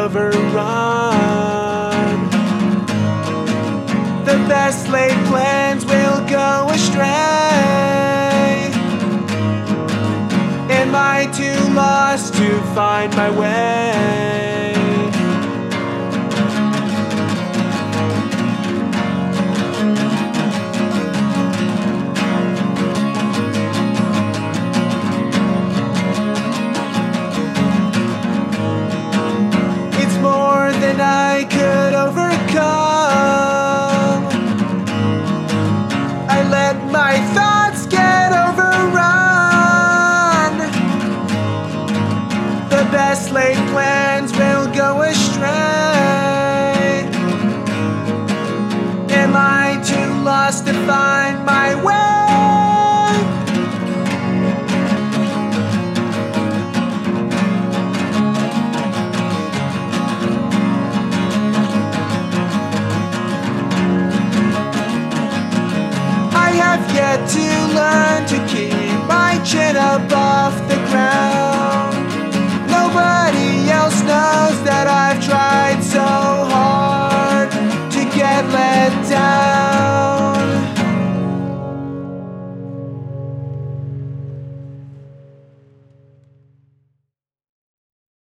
overrun. The best laid plans will go astray. Am I too lost to find my way? It's more than I could overcome. I let my thoughts get overrun. The best laid plans will go astray. Am I too lost to find my way? I have yet to learn to keep my chin up off the ground.